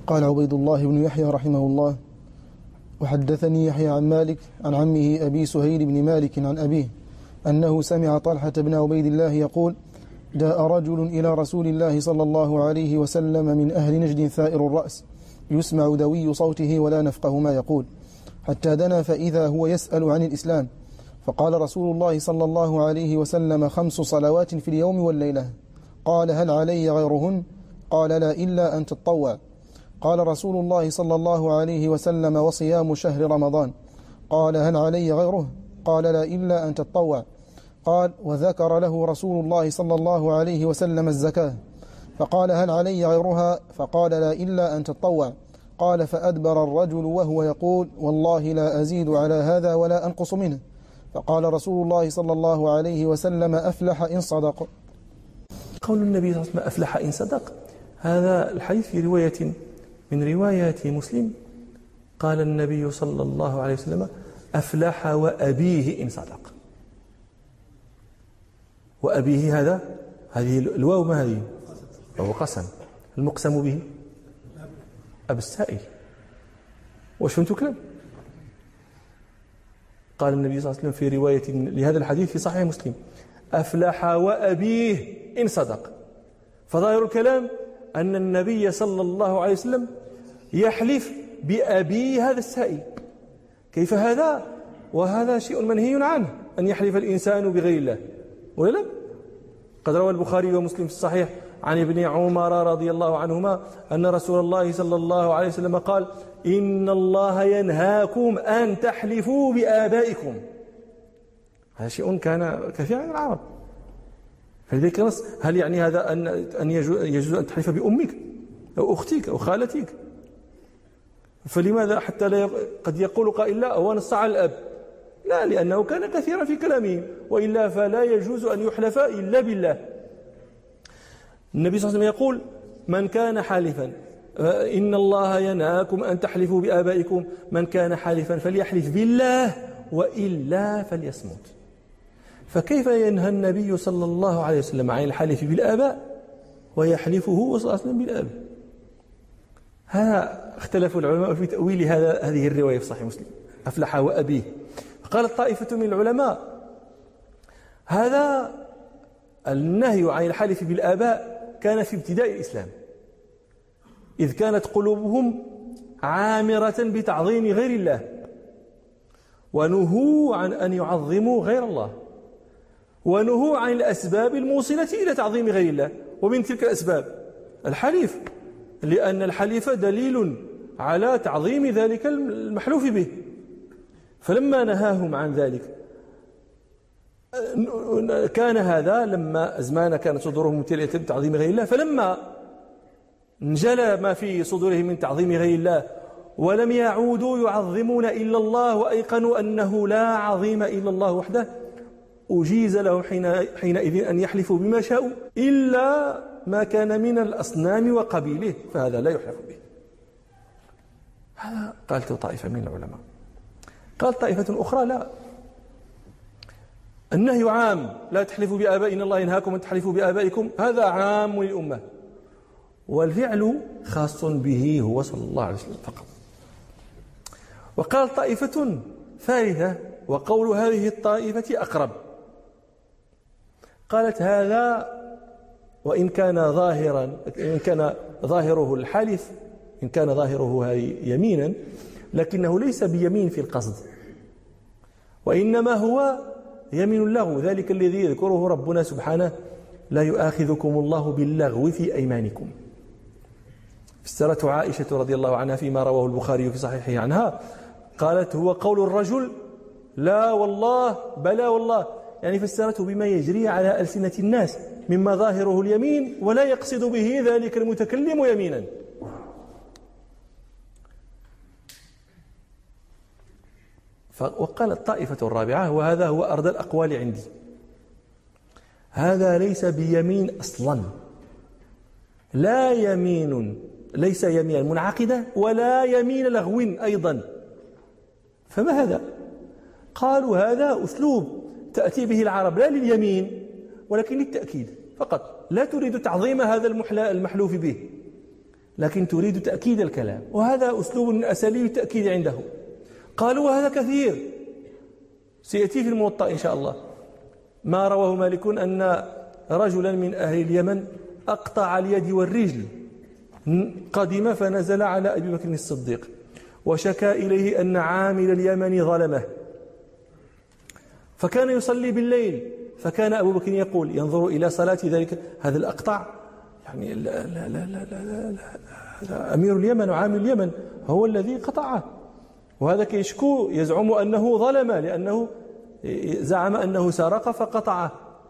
قال عبيد الله بن يحيى رحمه الله: وحدثني يحيى عن مالك عن عمه أبي سهيل بن مالك عن أبيه أنه سمع طلحة بن عبيد الله يقول: جاء رجل إلى رسول الله صلى الله عليه وسلم من أهل نجد ثائر الرأس يسمع دوي صوته ولا نفقه ما يقول، حتى دنا فإذا هو يسأل عن الإسلام، فقال رسول الله صلى الله عليه وسلم: 5 صلوات في اليوم والليلة. قال: هل علي غيرهن؟ قال: لا، إلا أن تتطوع. قال رسول الله صلى الله عليه وسلم: وصيام شهر رمضان. قال: هل علي غيره؟ قال: لا، إلا أن تتطوع. قال: وذكر له رسول الله صلى الله عليه وسلم الزكاة، فقال: هل علي غيرها؟ فقال: لا، إلا أن تتطوع. قال: فأدبر الرجل وهو يقول: والله لا أزيد على هذا ولا أنقص منه. فقال رسول الله صلى الله عليه وسلم: أفلح إن صدق. قول النبي صلى الله عليه وسلم: أفلح إن صدق، هذا الحديث في رواية من روايات مسلم قال النبي صلى الله عليه وسلم: أفلح وأبيه إن صدق. وأبيه هذه الواو ما هذه؟ وهو قسم. المقسم به أب السائل. واش فهمتوا كلام؟ قال النبي صلى الله عليه وسلم في رواية لهذا الحديث في صحيح مسلم: أفلح وأبيه إن صدق. فظاهر الكلام أن النبي صلى الله عليه وسلم يحلف بأبي هذا السائل. كيف هذا؟ وهذا شيء منهي عنه، أن يحلف الإنسان بغير الله، ولا لا؟ قد روى البخاري ومسلم في الصحيح عن ابن عمر رضي الله عنهما أن رسول الله صلى الله عليه وسلم قال: إن الله ينهاكم أن تحلفوا بآبائكم. هذا شيء كان كثيرا عن العرب. فلذلك نص: هل يعني هذا أن يجوز أن تحلف بأمك أو أختك أو خالتك؟ فلماذا حتى لا قد يقول قائل: لا، هو نص على الأب. لا، لأنه كان كثيرا في كلامه، وإلا فلا يجوز أن يحلف إلا بالله. النبي صلى الله عليه وسلم يقول: من كان حالفا، إن الله ينهاكم أن تحلفوا بآبائكم، من كان حالفا فليحلف بالله وإلا فليصمت. فكيف ينهى النبي صلى الله عليه وسلم عن الحلف بالآباء ويحلفه صلى الله عليه وسلم بالآب؟ هذا اختلف العلماء في تأويل هذه الرواية في صحيح مسلم: أفلح وأبيه. قالت طائفة من العلماء: هذا النهي عن الحلف بالآباء كان في ابتداء الإسلام، إذ كانت قلوبهم عامرة بتعظيم غير الله، ونهوا عن أن يعظموا غير الله، ونهوا عن الأسباب الموصلة إلى تعظيم غير الله. ومن تلك الأسباب الحليف، لأن الحليف دليل على تعظيم ذلك المحلوف به. فلما نهاهم عن ذلك كان هذا لما أزمان كانت صدورهم ممتلئة بتعظيم غير الله، فلما انجلى ما في صدورهم من تعظيم غير الله ولم يعودوا يعظمون إلا الله وأيقنوا أنه لا عظيم إلا الله وحده، أجيز لهم حينئذ أن يحلفوا بما شاءوا إلا ما كان من الأصنام وقبيله، فهذا لا يحلف به. هذا قالت طائفة من العلماء. قال طائفة أخرى: لا، النهي عام، لا تحلفوا بآبائنا، الله ينهاكم أن تحلفوا بآبائكم، هذا عام للأمة، والفعل خاص به هو صلى الله عليه وسلم فقط. وقال طائفة ثالثة، وقول هذه الطائفة أقرب، قالت: هذا وإن كان ظاهرا، إن كان ظاهره الحلف، إن كان ظاهره يمينا، لكنه ليس بيمين في القصد، وإنما هو يمين اللغو، ذلك الذي يذكره ربنا سبحانه: لا يؤاخذكم الله باللغو في أيمانكم. فسرت عائشة رضي الله عنها فيما رواه البخاري في صحيحه عنها، قالت: هو قول الرجل لا والله بلا والله، يعني فسرته بما يجري على ألسنة الناس مما ظاهره اليمين ولا يقصد به ذلك المتكلم يمينا. وقال الطائفة الرابعة، وهذا هو أرض الأقوال عندي: هذا ليس بيمين أصلا، لا يمين، ليس يمين منعقدة ولا يمين لغو أيضا. فما هذا؟ قالوا: هذا أسلوب تأتي به العرب لا لليمين ولكن للتأكيد فقط، لا تريد تعظيم هذا المحلوف به، لكن تريد تأكيد الكلام، وهذا أسلوب من أساليب التأكيد عنده. قالوا وهذا كثير، سيأتي في الموطأ إن شاء الله ما رواه مالك أن رجلا من أهل اليمن أقطع اليد والرجل، قدم فنزل على أبي بكر الصديق وشكى إليه أن عامل اليمن ظلمه، فكان يصلي بالليل، فكان أبو بكر يقول ينظر إلى صلاة ذلك هذا الأقطع، يعني لا لا لا لا لا لا أمير اليمن وعامل اليمن هو الذي قطعه، وهذا كيشكو يزعم أنه ظلم لأنه زعم أنه سرق فقطعه.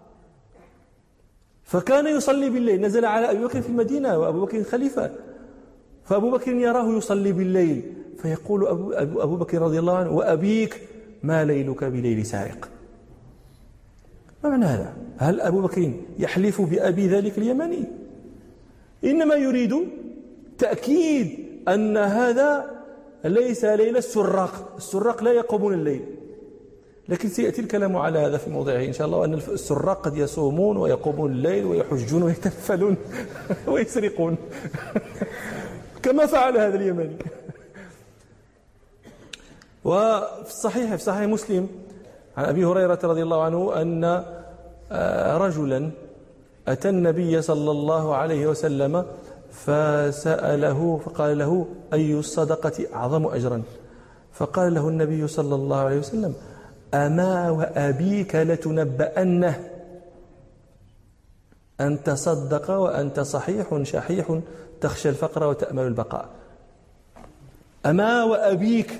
فكان يصلي بالليل، نزل على أبي بكر في المدينة وأبو بكر خليفة، فأبو بكر يراه يصلي بالليل فيقول أبو بكر رضي الله عنه وأبيك ما ليلك بليل سارق. ما معنى هذا؟ هل أبو بكر يحلف بأبي ذلك اليمني؟ إنما يريد تأكيد أن هذا ليس ليل السراق، السراق لا يقومون الليل، لكن سيأتي الكلام على هذا في موضعه إن شاء الله، وأن السراق قد يصومون ويقومون الليل ويحجون ويتنفلون ويسرقون كما فعل هذا اليمني. وفي الصحيح في صحيح مسلم عن أبي هريرة رضي الله عنه أن رجلا أتى النبي صلى الله عليه وسلم فسأله فقال له أي الصدقة أعظم أجرا؟ فقال له النبي صلى الله عليه وسلم أما وأبيك لتنبأنه أن تصدق وأنت صحيح شحيح تخشى الفقر وتأمل البقاء. أما وأبيك،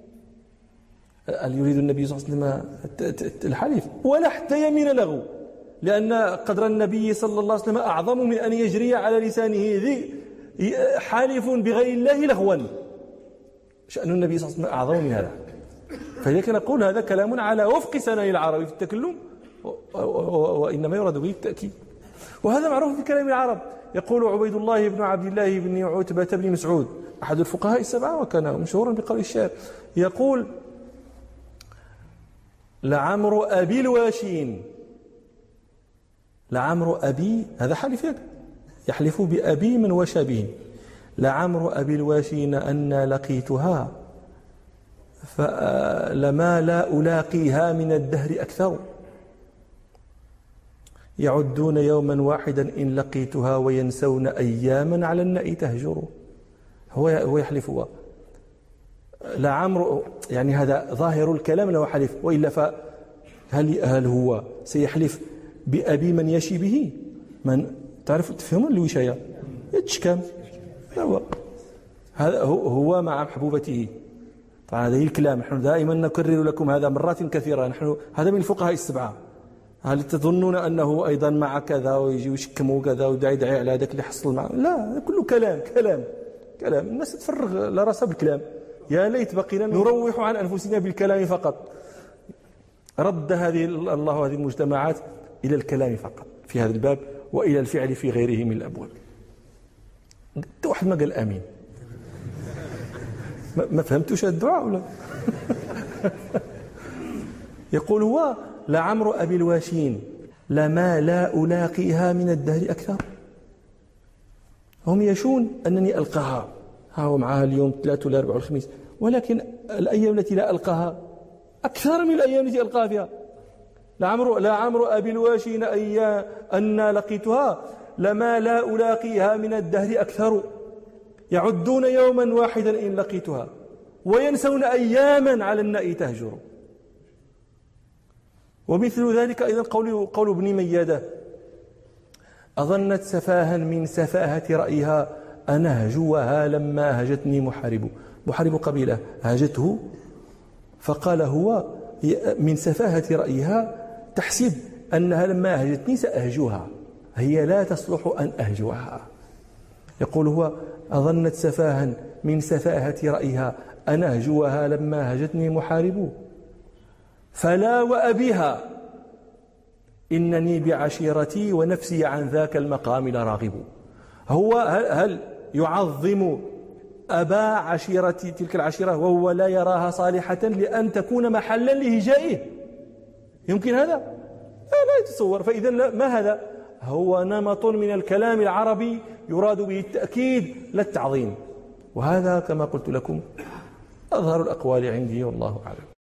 هل يريد النبي صلى الله عليه وسلم الحليف ولا حتى يمين له، لأن قدر النبي صلى الله عليه وسلم أعظم من أن يجري على لسانه ذي حالف بغير الله لغوا، شأن النبي صلى الله عليه وسلم أعظم من هذا. فلذلك نقول هذا كلام على وفق سنن العرب في التكلم، وإنما يراد به التأكيد، وهذا معروف في كلام العرب. يقول عبيد الله بن عبد الله بن عتبة بن مسعود أحد الفقهاء السبعة وكان مشهورا بقول الشعر، يقول لعمر أبي الواشين، لعمر أبي، هذا حلف يحلف بأبي من وشابه، لعمر أبي الواشين أن لقيتها فلما لا ألاقيها من الدهر أكثر، يعدون يوما واحدا إن لقيتها وينسون أياما على النأي تهجر. هو يحلف لعمر، يعني هذا ظاهر الكلام له حلف، وإلا فهل هو سيحلف بأبي من يشي به؟ من تعرف تفهمون الوشاية يتشكم، هذا هو مع محبوبته. طبعا هذا الكلام نحن دائما نكرر لكم هذا مرات كثيرة، نحن هذا من الفقهاء السبعة. هل تظنون أنه أيضا مع كذا ويجي ويشكموا كذا ويدعي على هذاك اللي حصل معه؟ لا، كله كلام. الناس تفرغ لراسها بالكلام. يا ليت بقينا نروح عن أنفسنا بالكلام فقط. رد الله هذه المجتمعات إلى الكلام فقط في هذا الباب، وإلى الفعل في غيره من الأبواب. واحد ما قال آمين، ما فهمتوش الدعاء ولا؟ يقول هو لعمر أبي الواشين لما لا ألاقيها من الدهر أكثر. هم يشون أنني ألقاها، ها هو معها اليوم 3 ولا 4 والخميس، ولكن الأيام التي لا ألقاها أكثر من الأيام التي ألقاها فيها. لعمر أبي الواشين أن لقيتها لما لا ألاقيها من الدهر أكثر، يعدون يوما واحدا إن لقيتها وينسون أياما على النأي تهجر. ومثل ذلك أيضا قول ابن ميادة أظنت سفاها من سفاهة رأيها أنهجوها لما هجتني محارب قبيلة هاجته، فقال هو من سفاهة رأيها تحسب أنها لما هجتني سأهجوها، هي لا تصلح أن أهجوها. يقول هو أظنت سفاها من سفاهة رأيها أنهجوها لما هجتني محارب، فلا وأبيها إنني بعشيرتي ونفسي عن ذاك المقام لراغب. هو هل يعظم أبا عشيرة تلك العشيرة وهو لا يراها صالحة لأن تكون محلا لهجائه؟ يمكن هذا؟ لا يتصور. فإذا ما هذا؟ هو نمط من الكلام العربي يراد به التأكيد لا التعظيم. وهذا كما قلت لكم أظهر الأقوال عندي والله أعلم.